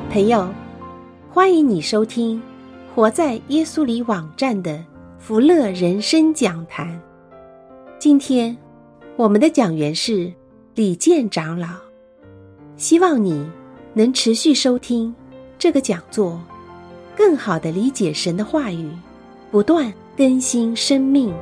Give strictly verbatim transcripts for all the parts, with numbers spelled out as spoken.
朋友，欢迎你收听活在耶稣里网站的福乐人生讲坛。今天我们的讲员是李健长老，希望你能持续收听这个讲座，更好地理解神的话语，不断更新生命。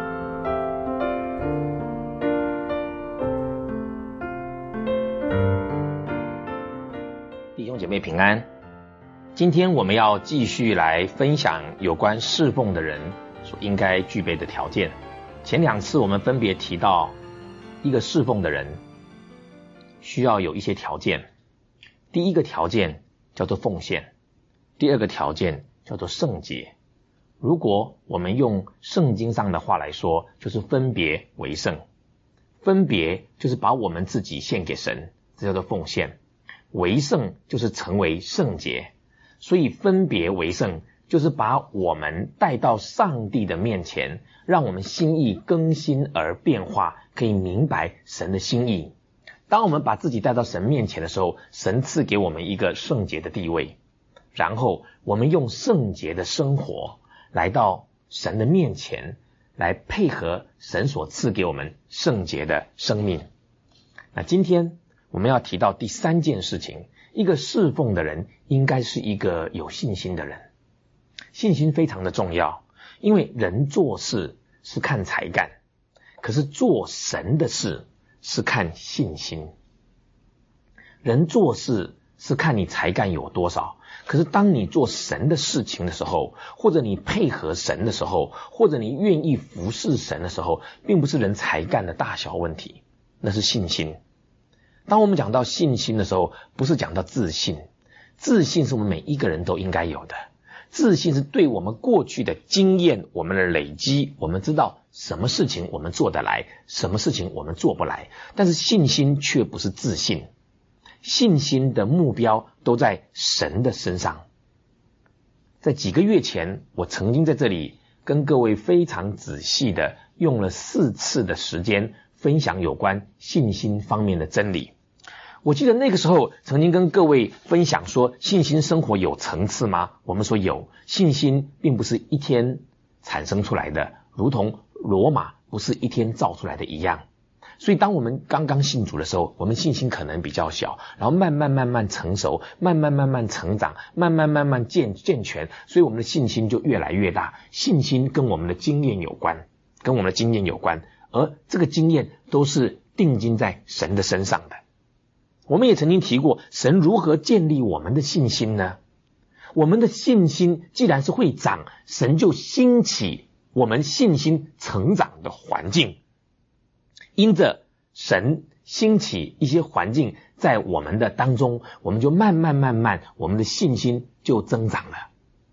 弟兄姐妹平安，今天我们要继续来分享有关侍奉的人所应该具备的条件。前两次我们分别提到，一个侍奉的人需要有一些条件。第一个条件叫做奉献，第二个条件叫做圣洁。如果我们用圣经上的话来说，就是分别为圣。分别就是把我们自己献给神，这叫做奉献。为圣就是成为圣洁，所以分别为圣就是把我们带到上帝的面前，让我们心意更新而变化，可以明白神的心意。当我们把自己带到神面前的时候，神赐给我们一个圣洁的地位，然后我们用圣洁的生活来到神的面前，来配合神所赐给我们圣洁的生命。那今天我们要提到第三件事情，一个侍奉的人应该是一个有信心的人。信心非常的重要，因为人做事是看才干，可是做神的事是看信心。人做事是看你才干有多少，可是当你做神的事情的时候，或者你配合神的时候，或者你愿意服侍神的时候，并不是人才干的大小问题，那是信心。当我们讲到信心的时候，不是讲到自信，自信是我们每一个人都应该有的。自信是对我们过去的经验，我们的累积，我们知道什么事情我们做得来，什么事情我们做不来。但是信心却不是自信，信心的目标都在神的身上。在几个月前，我曾经在这里跟各位非常仔细的用了四次的时间分享有关信心方面的真理。我记得那个时候曾经跟各位分享说，信心生活有层次吗？我们说有，信心并不是一天产生出来的，如同罗马不是一天造出来的一样。所以当我们刚刚信主的时候，我们信心可能比较小，然后慢慢慢慢成熟，慢慢慢慢成长，慢慢慢慢健健全，所以我们的信心就越来越大。信心跟我们的经验有关，跟我们的经验有关，而这个经验都是定睛在神的身上的。我们也曾经提过，神如何建立我们的信心呢？我们的信心既然是会长，神就兴起我们信心成长的环境。因着神兴起一些环境在我们的当中，我们就慢慢慢慢，我们的信心就增长了。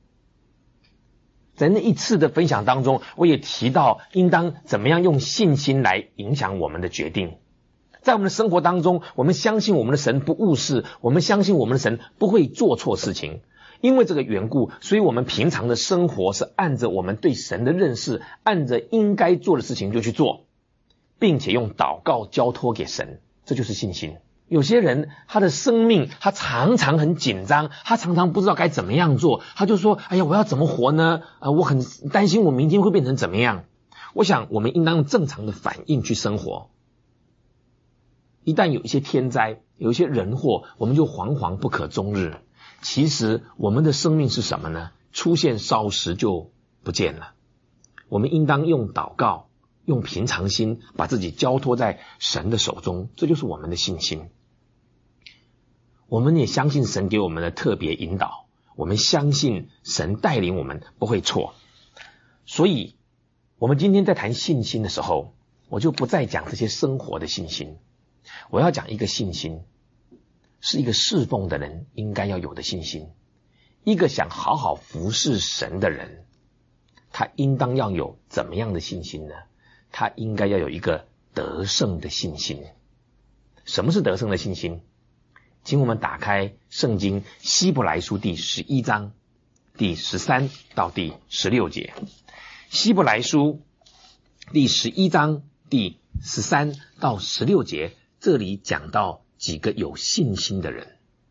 在那一次的分享当中，我也提到应当怎么样用信心来影响我们的决定。在我们的生活当中，我们相信我们的神不误事，我们相信我们的神不会做错事情。因为这个缘故，所以我们平常的生活是按着我们对神的认识，按着应该做的事情就去做，并且用祷告交托给神，这就是信心。有些人他的生命他常常很紧张，他常常不知道该怎么样做，他就说，哎呀，我要怎么活呢？呃，我很担心我明天会变成怎么样。我想我们应当用正常的反应去生活。一旦有一些天灾，有一些人祸，我们就惶惶不可终日。其实我们的生命是什么呢？出现稍时就不见了。我们应当用祷告，用平常心把自己交托在神的手中，这就是我们的信心。我们也相信神给我们的特别引导，我们相信神带领我们不会错。所以我们今天在谈信心的时候，我就不再讲这些生活的信心，我要讲一个信心，是一个侍奉的人应该要有的信心。一个想好好服侍神的人，他应当要有怎么样的信心呢？他应该要有一个得胜的信心。什么是得胜的信心？请我们打开圣经希伯来书第十一章第十三到第十六节。希伯来书第十一章第十三到十六节，这里讲到几个有信心的人。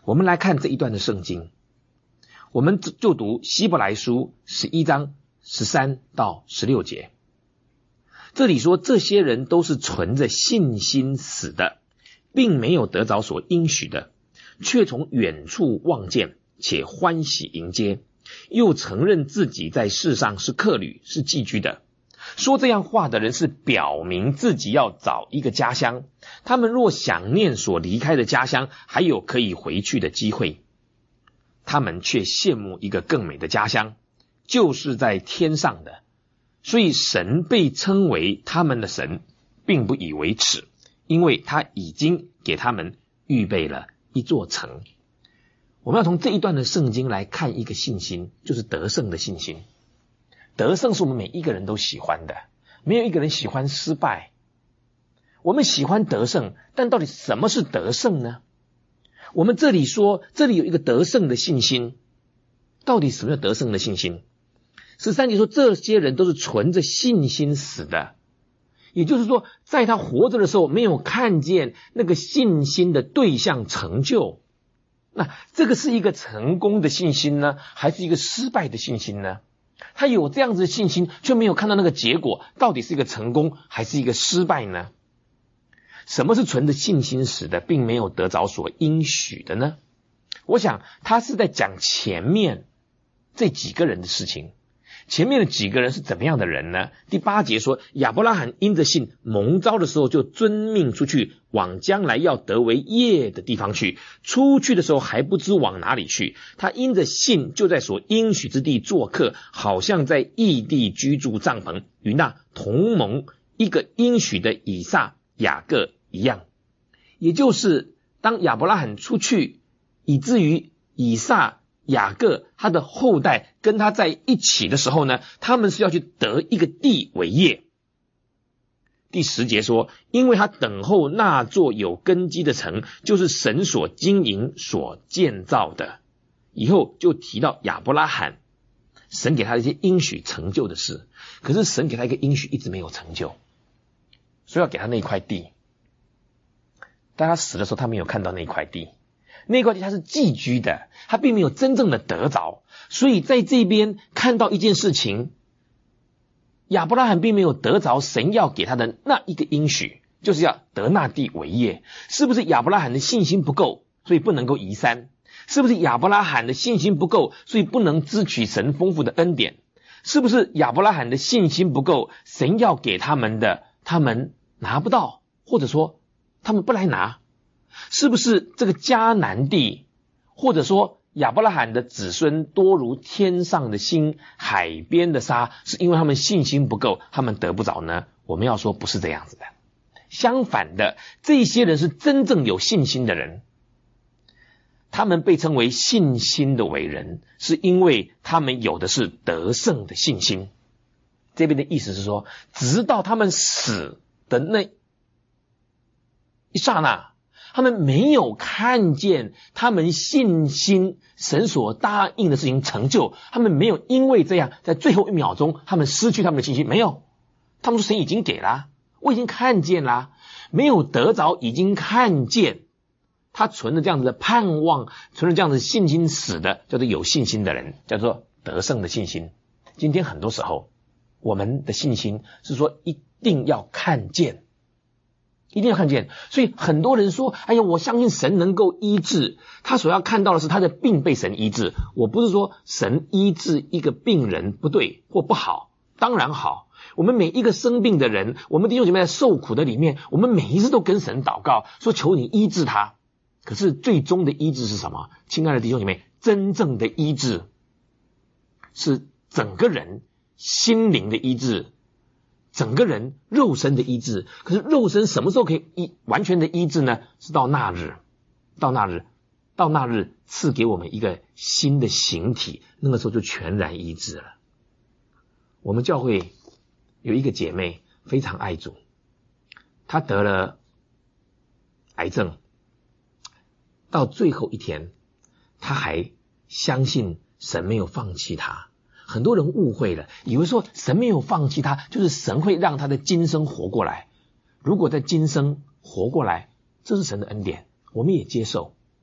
我们来看这一段的圣经，我们就读希伯来书十一章十三到十六节。这里说，这些人都是存着信心死的，并没有得着所应许的，却从远处望见，且欢喜迎接，又承认自己在世上是客旅，是寄居的。说这样话的人是表明自己要找一个家乡，他们若想念所离开的家乡，还有可以回去的机会，他们却羡慕一个更美的家乡，就是在天上的。所以神被称为他们的神，并不以为耻，因为他已经给他们预备了一座城。我们要从这一段的圣经来看一个信心，就是得胜的信心。得胜是我们每一个人都喜欢的，没有一个人喜欢失败。我们喜欢得胜，但到底什么是得胜呢？我们这里说，这里有一个得胜的信心，到底什么叫得胜的信心？十三节说，这些人都是存着信心死的，也就是说，在他活着的时候没有看见那个信心的对象成就。那这个是一个成功的信心呢，还是一个失败的信心呢？他有这样子的信心，却没有看到那个结果，到底是一个成功还是一个失败呢？什么是存着信心死的，并没有得着所应许的呢？我想他是在讲前面这几个人的事情。前面的几个人是怎么样的人呢？第八节说，亚伯拉罕因着信蒙召的时候，就遵命出去，往将来要得为业的地方去。出去的时候还不知往哪里去，他因着信就在所应许之地做客，好像在异地居住帐篷，与那同蒙一个应许的以撒、雅各一样。也就是当亚伯拉罕出去，以至于以撒、雅各他的后代跟他在一起的时候呢，他们是要去得一个地为业。第十节说，因为他等候那座有根基的城，就是神所经营所建造的。以后就提到亚伯拉罕，神给他一些应许成就的事，可是神给他一个应许一直没有成就，所以要给他那块地。当他死的时候，他没有看到那块地，那块地他是寄居的，他并没有真正的得着。所以在这边看到一件事情，亚伯拉罕并没有得着神要给他的那一个应许，就是要得那地为业。是不是亚伯拉罕的信心不够，所以不能够移山？是不是亚伯拉罕的信心不够，所以不能支取神丰富的恩典？是不是亚伯拉罕的信心不够，神要给他们的他们拿不到，或者说他们不来拿？是不是这个迦南地，或者说亚伯拉罕的子孙多如天上的星，海边的沙，是因为他们信心不够，他们得不着呢？我们要说不是这样子的。相反的，这些人是真正有信心的人，他们被称为信心的伟人，是因为他们有的是得胜的信心。这边的意思是说，直到他们死的那一刹那，他们没有看见他们信心神所答应的事情成就，他们没有因为这样在最后一秒钟他们失去他们的信心，没有。他们说神已经给了，我已经看见了，没有得着已经看见。他存着这样子的盼望，存着这样子信心死的，叫做有信心的人，叫做得胜的信心。今天很多时候我们的信心是说一定要看见，一定要看见。所以很多人说，哎呀，我相信神能够医治，他所要看到的是他的病被神医治。我不是说神医治一个病人不对或不好，当然好。我们每一个生病的人，我们弟兄姐妹在受苦的里面，我们每一次都跟神祷告，说求你医治他。可是最终的医治是什么？亲爱的弟兄姐妹，真正的医治是整个人心灵的医治，整个人肉身的医治。可是肉身什么时候可以医完全的医治呢？是到那日，到那日，到那日赐给我们一个新的形体，那个时候就全然医治了。我们教会有一个姐妹非常爱主，她得了癌症，到最后一天她还相信神没有放弃她。很多人误会了，以为说神没有放弃她，就是神会让她的今生活过来。如果在今生活过来，这是神的恩典，我们也接受。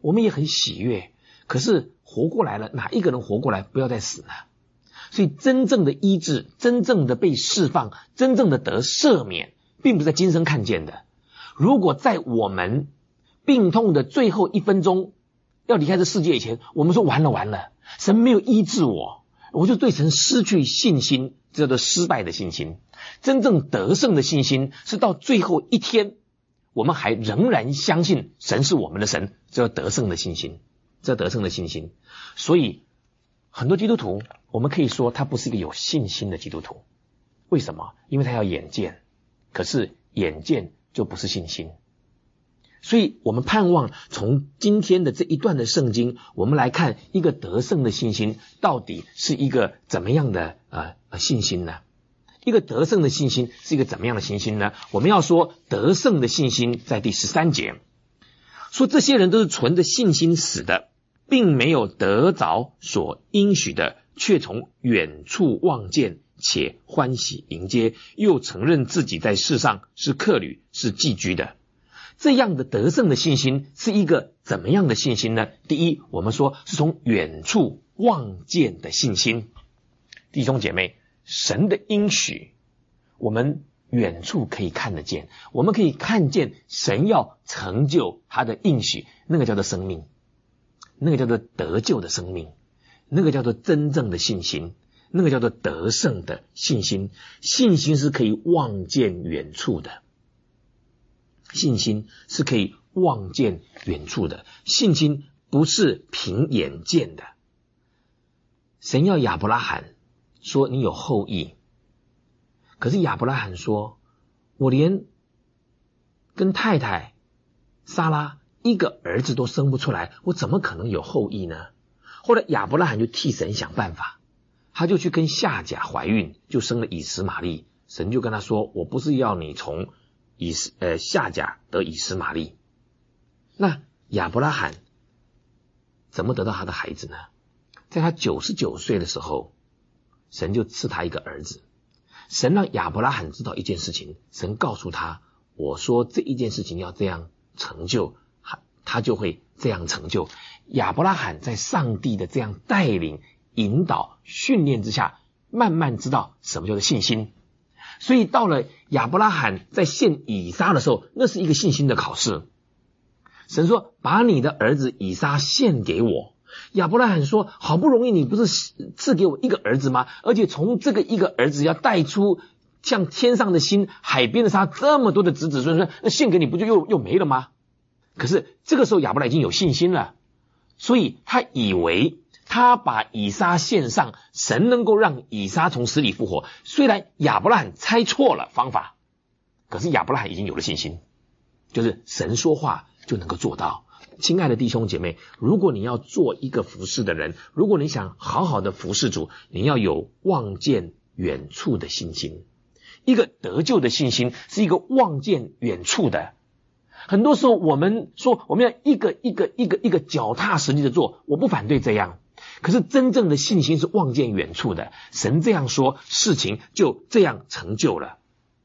我们也很喜悦，可是活过来了，哪一个人活过来不要再死呢？所以真正的医治，真正的被释放，真正的得赦免，并不是在今生看见的。如果在我们病痛的最后一分钟要离开这世界以前，我们说完了完了，神没有医治我，我就对神失去信心，这叫做失败的信心。真正得胜的信心是到最后一天，我们还仍然相信神是我们的神，这叫得胜的信心，这叫得胜的信心。所以很多基督徒，我们可以说他不是一个有信心的基督徒。为什么？因为他要眼见，可是眼见就不是信心。所以我们盼望从今天的这一段的圣经，我们来看一个得胜的信心到底是一个怎么样的呃信心呢？一个得胜的信心是一个怎么样的信心呢？我们要说得胜的信心在第十三节说，这些人都是存着信心死的，并没有得着所应许的，却从远处望见，且欢喜迎接，又承认自己在世上是客旅，是寄居的。这样的得胜的信心是一个怎么样的信心呢？第一，我们说是从远处望见的信心。弟兄姐妹，神的应许我们远处可以看得见，我们可以看见神要成就他的应许，那个叫做生命，那个叫做得救的生命，那个叫做真正的信心，那个叫做得胜的信心。信心是可以望见远处的，信心是可以望见远处的，信心不是凭眼见的。神要亚伯拉罕说你有后裔，可是亚伯拉罕说我连跟太太撒拉一个儿子都生不出来，我怎么可能有后裔呢？后来亚伯拉罕就替神想办法，他就去跟夏甲怀孕，就生了以实玛利。神就跟他说，我不是要你从以实呃夏甲得以实玛利。那亚伯拉罕怎么得到他的孩子呢？在他九十九岁的时候，神就赐他一个儿子。神让亚伯拉罕知道一件事情，神告诉他，我说这一件事情要这样成就，他就会这样成就。亚伯拉罕在上帝的这样带领、引导、训练之下，慢慢知道什么叫做信心。所以到了亚伯拉罕在献以撒的时候，那是一个信心的考试。神说，把你的儿子以撒献给我。亚伯拉罕说，好不容易你不是赐给我一个儿子吗？而且从这个一个儿子要带出像天上的星、海边的沙这么多的子子孙孙，那献给你不就又又没了吗？可是这个时候亚伯拉罕已经有信心了，所以他以为他把以撒献上，神能够让以撒从死里复活。虽然亚伯拉罕猜错了方法，可是亚伯拉罕已经有了信心，就是神说话就能够做到。亲爱的弟兄姐妹，如果你要做一个服侍的人，如果你想好好的服侍主，你要有望见远处的信心。一个得救的信心是一个望见远处的。很多时候我们说我们要一个一个一个一个脚踏实地的做，我不反对这样，可是真正的信心是望见远处的。神这样说，事情就这样成就了。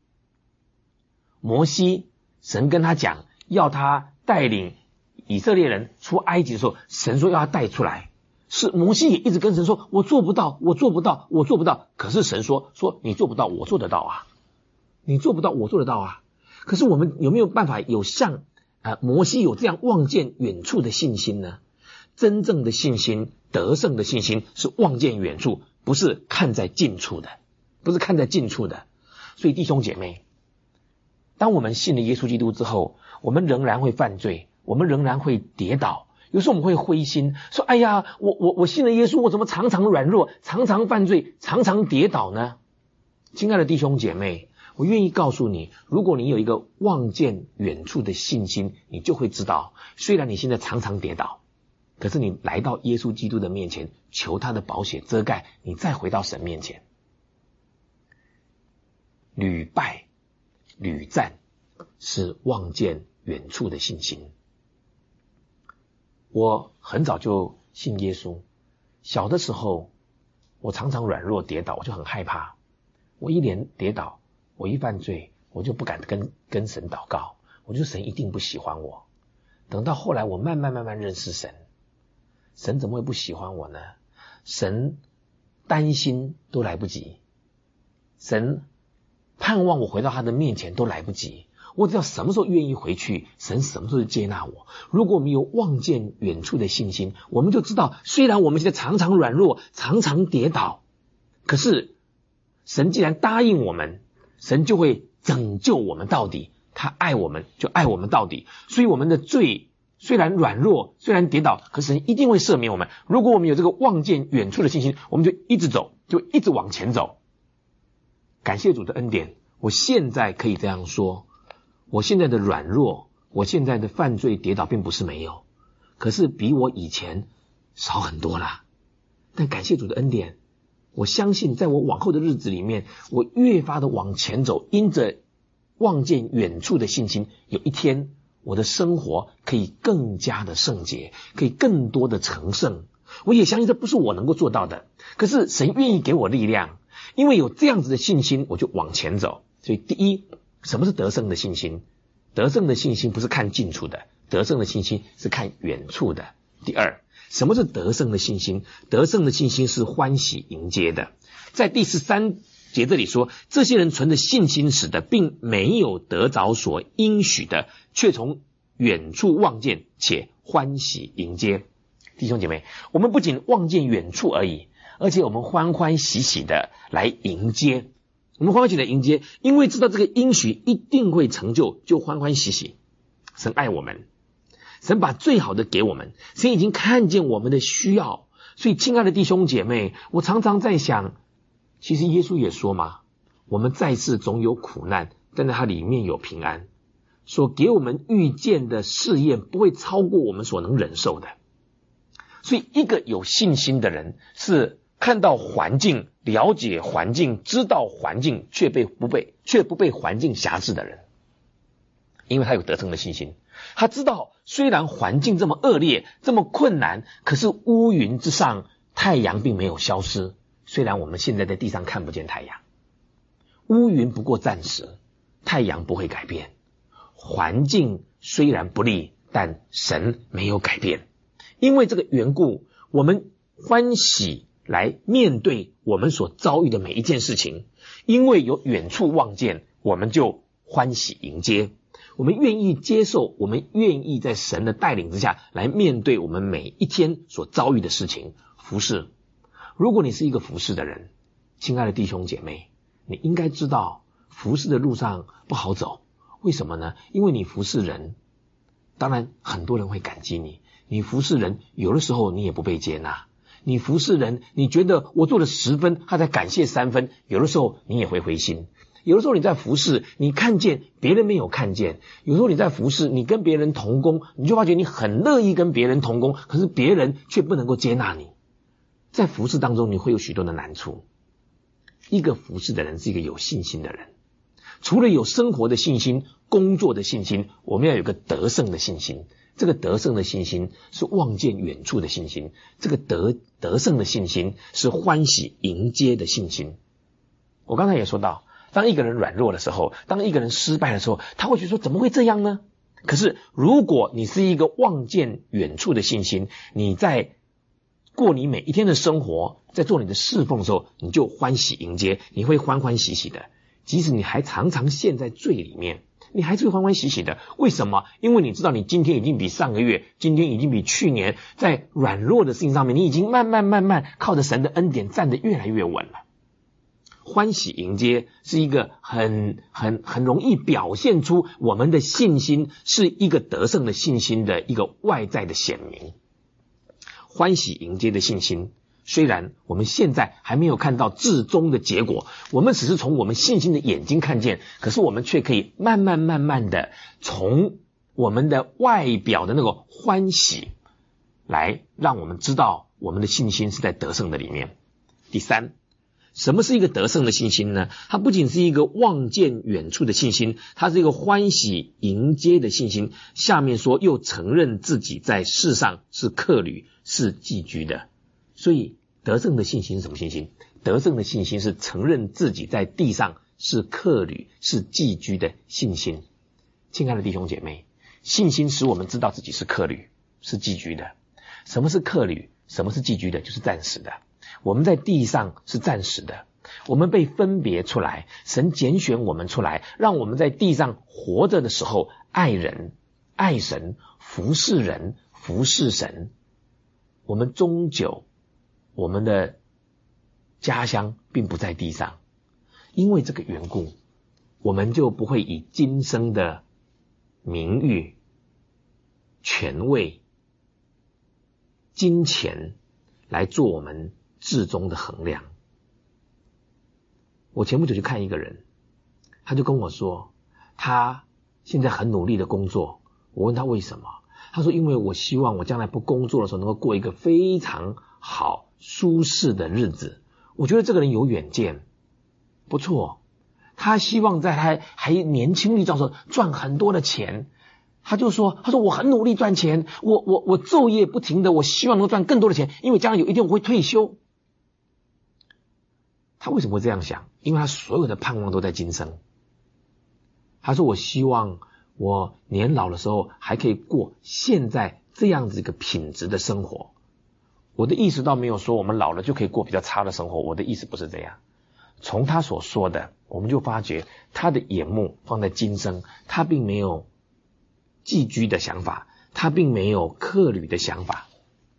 摩西，神跟他讲要他带领以色列人出埃及的时候，神说要他带出来，是摩西也一直跟神说，我做不到，我做不到，我做不到。可是神说说你做不到，我做得到啊，你做不到，我做得到啊。可是我们有没有办法有像呃摩西有这样望见远处的信心呢？真正的信心，得胜的信心是望见远处，不是看在近处的，不是看在近处的。所以弟兄姐妹，当我们信了耶稣基督之后，我们仍然会犯罪，我们仍然会跌倒，有时候我们会灰心，说哎呀，我我我信了耶稣，我怎么常常软弱，常常犯罪，常常跌倒呢？亲爱的弟兄姐妹，我愿意告诉你，如果你有一个望见远处的信心，你就会知道，虽然你现在常常跌倒，可是你来到耶稣基督的面前，求他的宝血遮盖，你再回到神面前，屡败屡战是望见远处的信心。我很早就信耶稣，小的时候我常常软弱跌倒，我就很害怕，我一连跌倒，我一犯罪，我就不敢跟跟神祷告，我就神一定不喜欢我。 等到后来我慢慢慢慢认识神，神怎么会不喜欢我呢？神担心都来不及，神盼望我回到他的面前都来不及，我只要什么时候愿意回去，神什么时候就接纳我。如果我们有望见远处的信心，我们就知道，虽然我们现在常常软弱，常常跌倒，可是神既然答应我们，神就会拯救我们到底，他爱我们就爱我们到底。所以我们的罪虽然软弱，虽然跌倒，可是神一定会赦免我们。如果我们有这个望见远处的信心，我们就一直走，就一直往前走。感谢主的恩典，我现在可以这样说，我现在的软弱，我现在的犯罪跌倒并不是没有，可是比我以前少很多啦。但感谢主的恩典，我相信在我往后的日子里面，我越发的往前走，因着望见远处的信心，有一天我的生活可以更加的圣洁，可以更多的成圣。我也相信这不是我能够做到的，可是神愿意给我力量，因为有这样子的信心，我就往前走。所以第一，什么是得胜的信心？得胜的信心不是看近处的，得胜的信心是看远处的。第二，什么是得胜的信心？得胜的信心是欢喜迎接的。在第十三节这里说，这些人存着信心使的，并没有得着所应许的，却从远处望见，且欢喜迎接。弟兄姐妹，我们不仅望见远处而已，而且我们欢欢喜喜的来迎接。我们欢欢喜喜的迎接，因为知道这个应许一定会成就，就欢欢喜喜。神爱我们，神把最好的给我们，神已经看见我们的需要。所以亲爱的弟兄姐妹，我常常在想，其实耶稣也说嘛，我们在世总有苦难，但在它里面有平安。所给我们遇见的试验不会超过我们所能忍受的。所以一个有信心的人，是看到环境，了解环境，知道环境，却被不被却不被环境辖制的人。因为他有得胜的信心，他知道虽然环境这么恶劣，这么困难，可是乌云之上太阳并没有消失。虽然我们现在在地上看不见太阳，乌云不过暂时，太阳不会改变。环境虽然不利，但神没有改变。因为这个缘故，我们欢喜来面对我们所遭遇的每一件事情。因为有远处望见，我们就欢喜迎接。我们愿意接受，我们愿意在神的带领之下来面对我们每一天所遭遇的事情。服事，如果你是一个服事的人，亲爱的弟兄姐妹，你应该知道服事的路上不好走。为什么呢？因为你服事人，当然很多人会感激你，你服事人有的时候你也不被接纳，你服事人你觉得我做了十分，他才感谢三分，有的时候你也会灰心。有的时候你在服事，你看见别人没有看见，有时候你在服事，你跟别人同工，你就发觉你很乐意跟别人同工，可是别人却不能够接纳你。在服事当中你会有许多的难处。一个服事的人是一个有信心的人，除了有生活的信心，工作的信心，我们要有个得胜的信心。这个得胜的信心是望见远处的信心，这个得得胜的信心是欢喜迎接的信心。我刚才也说到，当一个人软弱的时候，当一个人失败的时候，他会觉得说怎么会这样呢？可是如果你是一个望见远处的信心，你在过你每一天的生活，在做你的侍奉的时候，你就欢喜迎接，你会欢欢喜喜的。即使你还常常陷在罪里面，你还是会欢欢喜喜的。为什么？因为你知道你今天已经比上个月，今天已经比去年，在软弱的事情上面，你已经慢慢慢慢靠着神的恩典站得越来越稳了。欢喜迎接是一个很很很容易表现出我们的信心是一个得胜的信心的一个外在的显明。欢喜迎接的信心，虽然我们现在还没有看到至终的结果，我们只是从我们信心的眼睛看见，可是我们却可以慢慢慢慢的从我们的外表的那个欢喜来让我们知道我们的信心是在得胜的里面。第三，什么是一个得胜的信心呢？它不仅是一个望见远处的信心，它是一个欢喜迎接的信心。下面说，又承认自己在世上是客旅，是寄居的。所以得胜的信心是什么信心？得胜的信心是承认自己在地上是客旅，是寄居的信心。亲爱的弟兄姐妹， 信心使我们知道自己是客旅，是寄居的。什么是客旅？什么是寄居的？就是暂时的。我们在地上是暂时的，我们被分别出来，神拣选我们出来，让我们在地上活着的时候爱人、爱神、服侍人、服侍神。我们终究我们的家乡并不在地上，因为这个缘故，我们就不会以今生的名誉、权位、金钱来做我们至终的衡量。我前不久去看一个人，他就跟我说他现在很努力的工作。我问他为什么，他说因为我希望我将来不工作的时候能够过一个非常好舒适的日子。我觉得这个人有远见，不错。他希望在他还年轻力壮的时候赚很多的钱。他就说他说我很努力赚钱，我我我昼夜不停的，我希望能够赚更多的钱，因为将来有一天我会退休。他为什么会这样想？因为他所有的盼望都在今生。他说我希望我年老的时候还可以过现在这样子一个品质的生活。我的意思倒没有说我们老了就可以过比较差的生活，我的意思不是这样。从他所说的，我们就发觉他的眼目放在今生，他并没有寄居的想法，他并没有客旅的想法。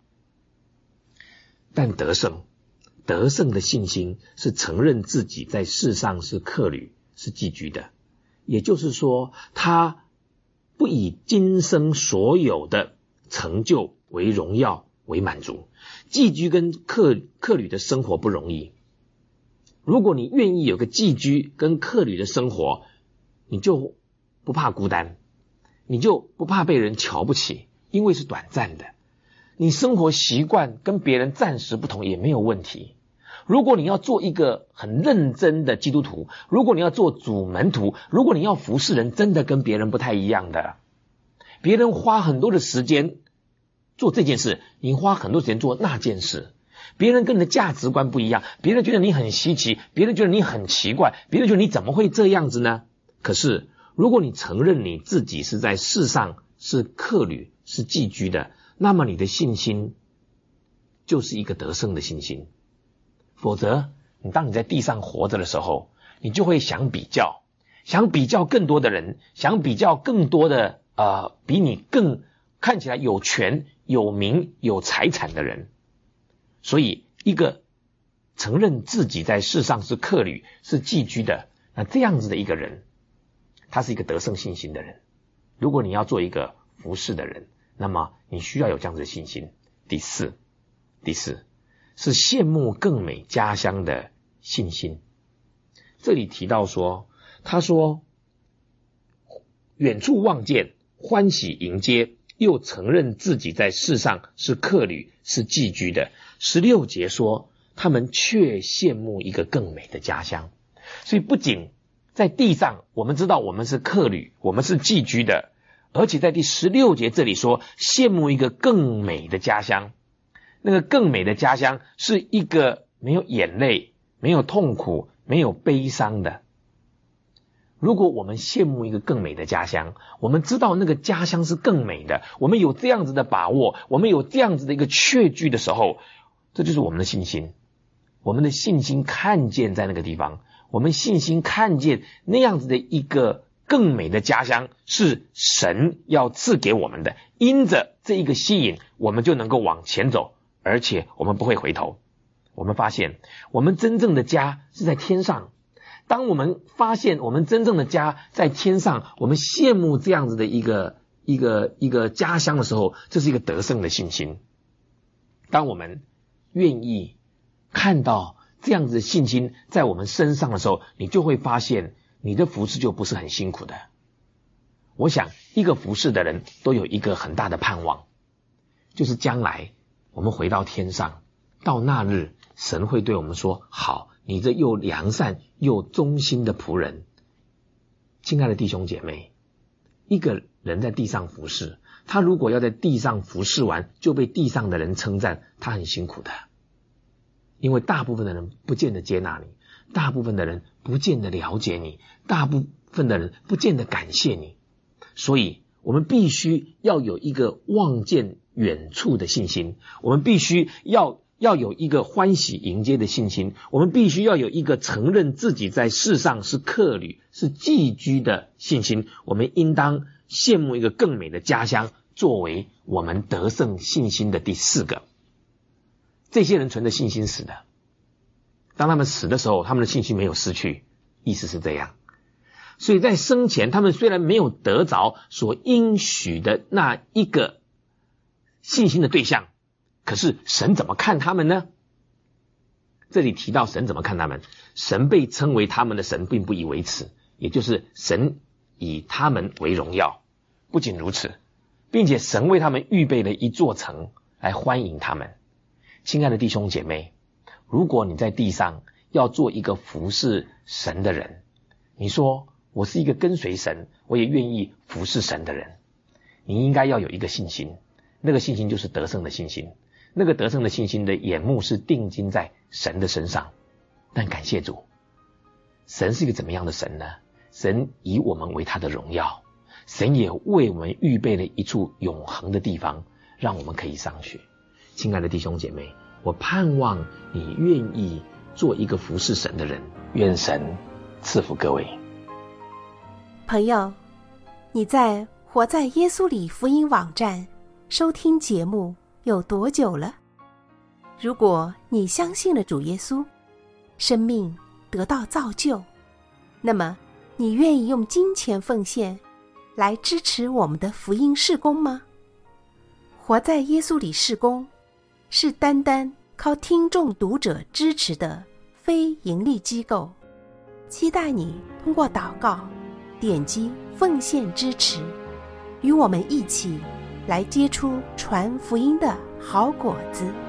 但得胜得胜的信心是承认自己在世上是客旅，是寄居的。也就是说，他不以今生所有的成就为荣耀为满足。寄居跟客客旅的生活不容易。如果你愿意有个寄居跟客旅的生活，你就不怕孤单，你就不怕被人瞧不起，因为是短暂的。你生活习惯跟别人暂时不同也没有问题。如果你要做一个很认真的基督徒，如果你要做主门徒，如果你要服侍人，真的跟别人不太一样的。别人花很多的时间做这件事，你花很多时间做那件事。别人跟你的价值观不一样，别人觉得你很稀奇，别人觉得你很奇怪，别人觉得你怎么会这样子呢？可是如果你承认你自己是在世上是客旅，是寄居的，那么你的信心就是一个得胜的信心。否则你当你在地上活着的时候，你就会想比较，想比较更多的人，想比较更多的呃比你更看起来有权有名有财产的人。所以一个承认自己在世上是客旅，是寄居的，那这样子的一个人，他是一个得胜信心的人。如果你要做一个服侍的人，那么你需要有这样子的信心。第四第四是羡慕更美家乡的信心。这里提到说，他说远处望见，欢喜迎接，又承认自己在世上是客旅，是寄居的。十六节说他们却羡慕一个更美的家乡。所以不仅在地上我们知道我们是客旅，我们是寄居的，而且在第十六节这里说羡慕一个更美的家乡。那个更美的家乡是一个没有眼泪，没有痛苦，没有悲伤的。如果我们羡慕一个更美的家乡，我们知道那个家乡是更美的，我们有这样子的把握，我们有这样子的一个确据的时候，这就是我们的信心。我们的信心看见在那个地方，我们信心看见那样子的一个更美的家乡是神要赐给我们的，因着这一个吸引，我们就能够往前走，而且我们不会回头。我们发现我们真正的家是在天上。当我们发现我们真正的家在天上，我们羡慕这样子的一个一个一个家乡的时候，这是一个得胜的信心。当我们愿意看到这样子的信心在我们身上的时候，你就会发现你的服事就不是很辛苦的。我想一个服事的人都有一个很大的盼望，就是将来我们回到天上，到那日神会对我们说，好，你这又良善又忠心的仆人。亲爱的弟兄姐妹，一个人在地上服事，他如果要在地上服事完就被地上的人称赞，他很辛苦的。因为大部分的人不见得接纳你，大部分的人不见得了解你，大部分的人不见得感谢你。所以我们必须要有一个望见远处的信心，我们必须要要有一个欢喜迎接的信心，我们必须要有一个承认自己在世上是客旅是寄居的信心，我们应当羡慕一个更美的家乡，作为我们得胜信心的第四个。这些人存着信心死的，当他们死的时候，他们的信心没有失去，意思是这样。所以在生前，他们虽然没有得着所应许的那一个信心的对象，可是神怎么看他们呢？这里提到神怎么看他们，神被称为他们的神并不以为耻，也就是神以他们为荣耀。不仅如此，并且神为他们预备了一座城来欢迎他们。亲爱的弟兄姐妹，如果你在地上要做一个服侍神的人，你说我是一个跟随神，我也愿意服侍神的人，你应该要有一个信心，那个信心就是得胜的信心，那个得胜的信心的眼目是定睛在神的身上。但感谢主，神是一个怎么样的神呢？神以我们为他的荣耀，神也为我们预备了一处永恒的地方，让我们可以上去。亲爱的弟兄姐妹，我盼望你愿意做一个服侍神的人，愿神赐福各位。 朋友，你在活在耶稣里福音网站收听节目有多久了？如果你相信了主耶稣，生命得到造就，那么你愿意用金钱奉献来支持我们的福音事工吗？活在耶稣里事工是单单靠听众读者支持的非盈利机构，期待你通过祷告点击奉献支持，与我们一起来结出传福音的好果子。